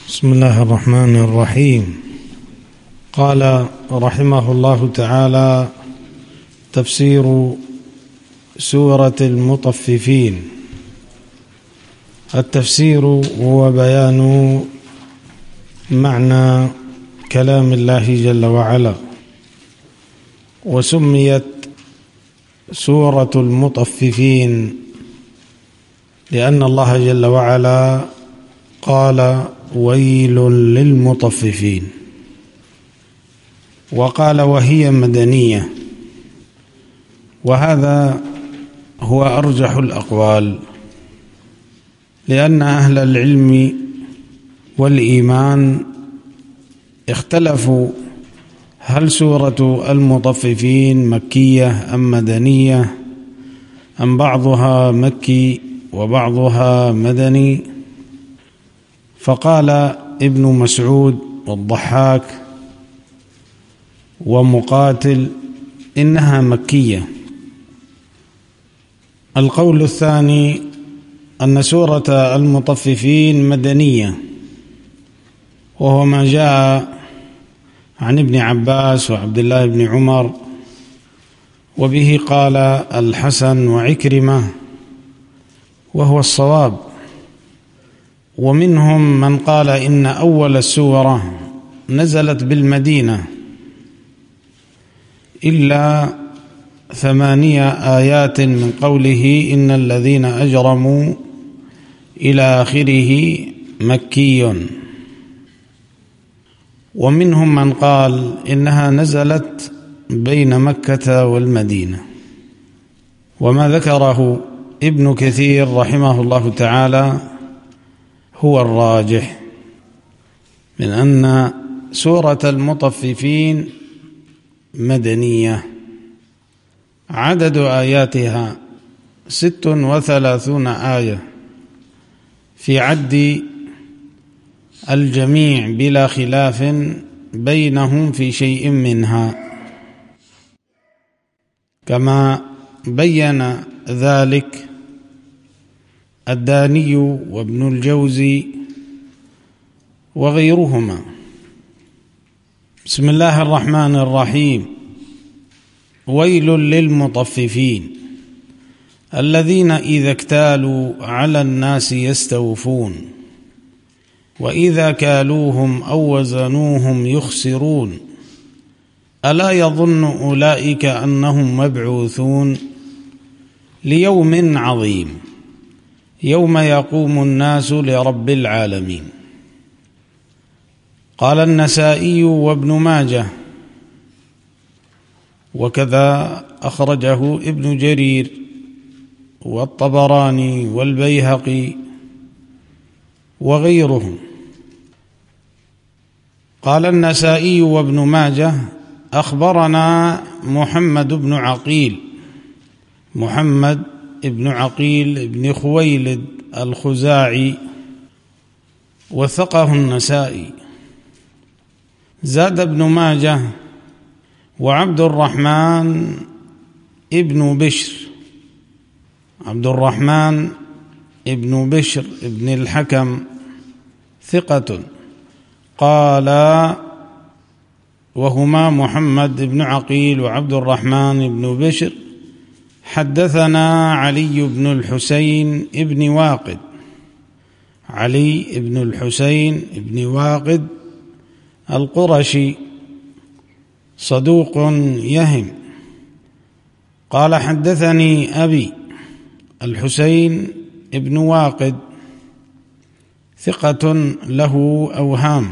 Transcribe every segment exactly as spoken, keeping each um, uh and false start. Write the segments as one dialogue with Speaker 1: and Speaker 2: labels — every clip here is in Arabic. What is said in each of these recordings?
Speaker 1: بسم الله الرحمن الرحيم. قال رحمه الله تعالى: تفسير سورة المطففين. التفسير هو بيان معنى كلام الله جل وعلا، وسميت سورة المطففين لأن الله جل وعلا قال: ويل للمطففين، وقال وهي مدنية، وهذا هو أرجح الأقوال، لأن أهل العلم والإيمان اختلفوا هل سورة المطففين مكية أم مدنية، أم بعضها مكي وبعضها مدني. فقال ابن مسعود والضحاك ومقاتل إنها مكية. القول الثاني أن سورة المطففين مدنية، وهو ما جاء عن ابن عباس وعبد الله بن عمر، وبه قال الحسن وعكرمة، وهو الصواب. ومنهم من قال إن أول السورة نزلت بالمدينة إلا ثمانية آيات من قوله إن الذين أجرموا إلى آخره مكي. ومنهم من قال إنها نزلت بين مكة والمدينة. وما ذكره ابن كثير رحمه الله تعالى هو الراجح، من أن سورة المطففين مدنية. عدد آياتها ست وثلاثون آية في عد الجميع بلا خلاف بينهم في شيء منها، كما بين ذلك الداني وابن الجوزي وغيرهما. بسم الله الرحمن الرحيم. ويل للمطففين الذين إذا اكتالوا على الناس يستوفون وإذا كالوهم أو وزنوهم يخسرون ألا يظن أولئك أنهم مبعوثون ليوم عظيم يوم يقوم الناس لرب العالمين. قال النسائي وابن ماجه، وكذا أخرجه ابن جرير والطبراني والبيهقي وغيرهم. قال النسائي وابن ماجه: أخبرنا محمد بن عقيل محمد ابن عقيل ابن خويلد الخزاعي، وثقه النسائي. زاد ابن ماجه: وعبد الرحمن ابن بشر عبد الرحمن ابن بشر ابن الحكم ثقة. قال وهما محمد بن عقيل وعبد الرحمن بن بشر: حدثنا علي بن الحسين ابن واقد علي بن الحسين ابن واقد القرشي صدوق يهم. قال حدثني أبي الحسين ابن واقد ثقة له أوهام،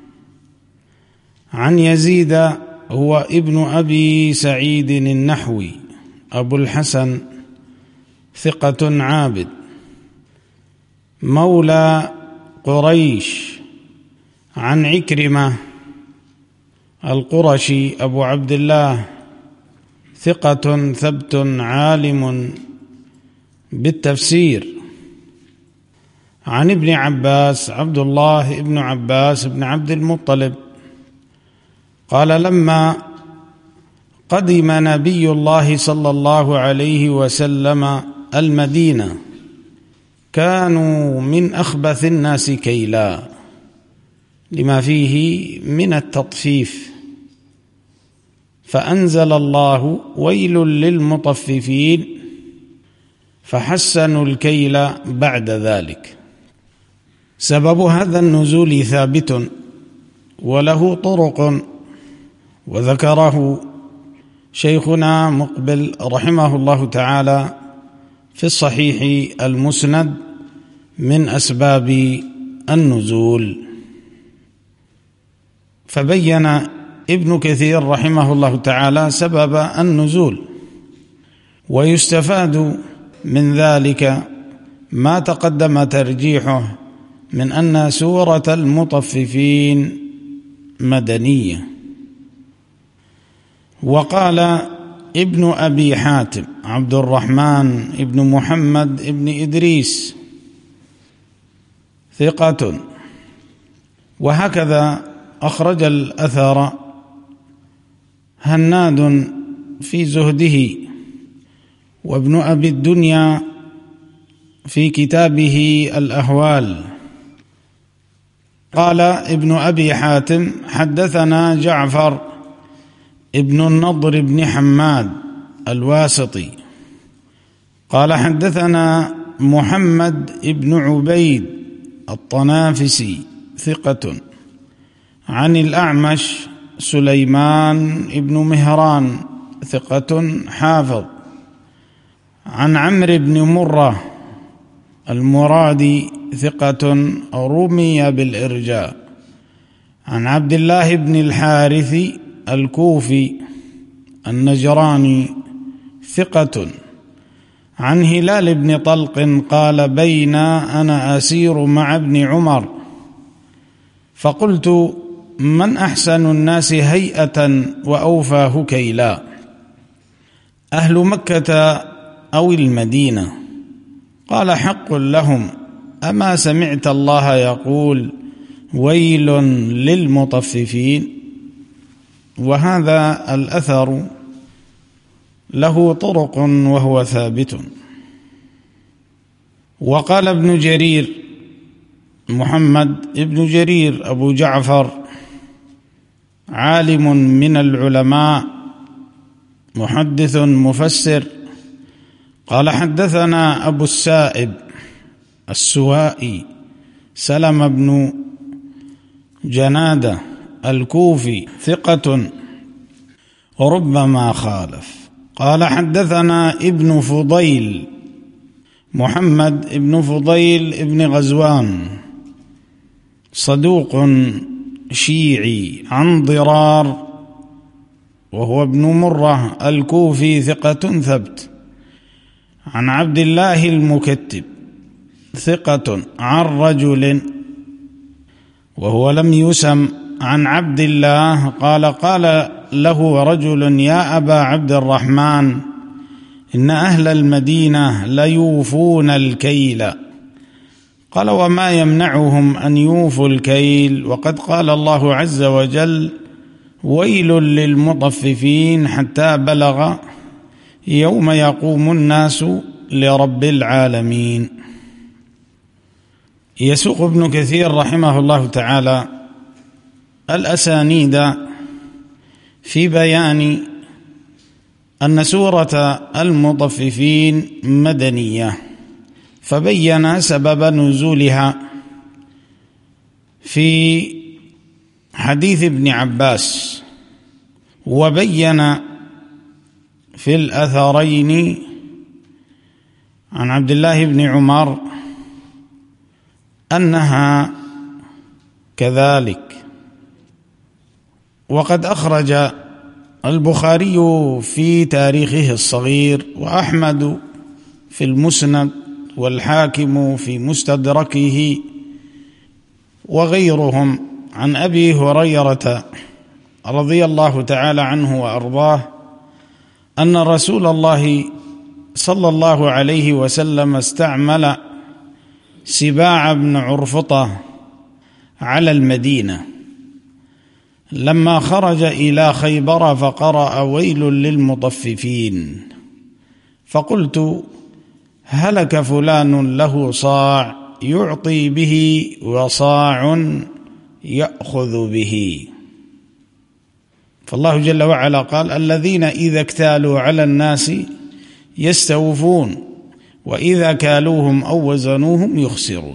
Speaker 1: عن يزيد هو ابن أبي سعيد النحوي أبو الحسن ثقة عابد مولى قريش، عن عكرمة القرشي أبو عبد الله ثقة ثبت عالم بالتفسير، عن ابن عباس عبد الله ابن عباس بن عبد المطلب قال: لما قدم نبي الله صلى الله عليه وسلم المدينة كانوا من أخبث الناس كيلا، لما فيه من التطفيف، فأنزل الله ويل للمطففين فحسنوا الكيل بعد ذلك. سبب هذا النزول ثابت وله طرق، وذكره شيخنا مقبل رحمه الله تعالى في الصحيح المسند من أسباب النزول. فبين ابن كثير رحمه الله تعالى سبب النزول، ويستفاد من ذلك ما تقدم ترجيحه من أن سورة المطففين مدنية. وقال ابن أبي حاتم عبد الرحمن ابن محمد ابن إدريس ثقة، وهكذا أخرج الأثر هناد في زهده، وابن أبي الدنيا في كتابه الأهوال. قال ابن أبي حاتم حدثنا جعفر ابن النضر بن حماد الواسطي قال حدثنا محمد ابن عبيد الطنافسي ثقة، عن الأعمش سليمان ابن مهران ثقة حافظ، عن عمرو بن مرة المرادي ثقة رمي بالإرجاء، عن عبد الله بن الحارث الكوفي النجراني ثقة، عن هلال بن طلق قال بين أنا أسير مع ابن عمر فقلت من أحسن الناس هيئة وأوفاه كيلا، أهل مكة أو المدينة؟ قال حق لهم، أما سمعت الله يقول ويل للمطففين؟ وهذا الأثر له طرق وهو ثابت. وقال ابن جرير محمد ابن جرير أبو جعفر عالم من العلماء محدث مفسر قال حدثنا أبو السائب السوائي سلم بن جنادة الكوفي ثقة وربما خالف. قال حدثنا ابن فضيل محمد ابن فضيل ابن غزوان صدوق شيعي، عن ضرار وهو ابن مرة الكوفي ثقة ثبت، عن عبد الله المكتب ثقة، عن رجل وهو لم يسم، عن عبد الله قال قال له رجل يا أبا عبد الرحمن إن أهل المدينة ليوفون الكيل. قال وما يمنعهم أن يوفوا الكيل وقد قال الله عز وجل ويل للمطففين حتى بلغ يوم يقوم الناس لرب العالمين. يسوق ابن كثير رحمه الله تعالى الأسانيد في بيان أن سورة المطففين مدنية، فبين سبب نزولها في حديث ابن عباس، وبين في الأثرين عن عبد الله بن عمر أنها كذلك. وقد أخرج البخاري في تاريخه الصغير، وأحمد في المسند، والحاكم في مستدركه، وغيرهم عن أبي هريرة رضي الله تعالى عنه وأرضاه أن رسول الله صلى الله عليه وسلم استعمل سباع بن عرفطة على المدينة لما خرج إلى خيبر فقرأ ويل للمطففين، فقلت هلك فلان له صاع يعطي به وصاع يأخذ به. فالله جل وعلا قال: الذين إذا اكتالوا على الناس يستوفون وإذا كالوهم أو وزنوهم يخسرون.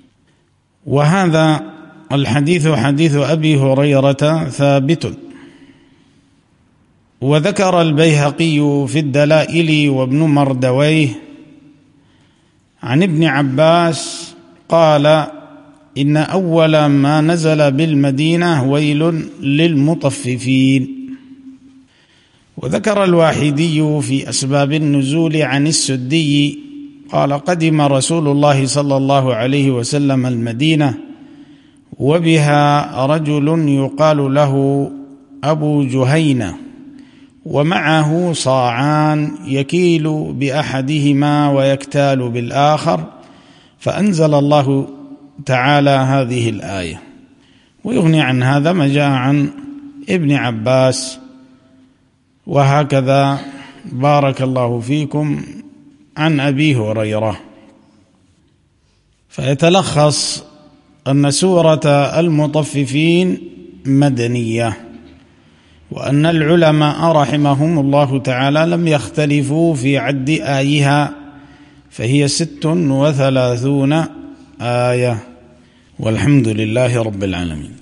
Speaker 1: وهذا الحديث حديث أبي هريرة ثابت. وذكر البيهقي في الدلائل وابن مردويه عن ابن عباس قال: إن أول ما نزل بالمدينة ويل للمطففين. وذكر الواحدي في أسباب النزول عن السدي قال: قدم رسول الله صلى الله عليه وسلم المدينة وبها رجل يقال له أبو جهينة ومعه صاعان يكيل بأحدهما ويكتال بالآخر، فأنزل الله تعالى هذه الآية. ويغني عن هذا ما جاء عن ابن عباس. وهكذا بارك الله فيكم عن أبي هريرة. فيتلخص أن سورة المطففين مدنية، وأن العلماء رحمهم الله تعالى لم يختلفوا في عد آيها، فهي ست وثلاثون آية. والحمد لله رب العالمين.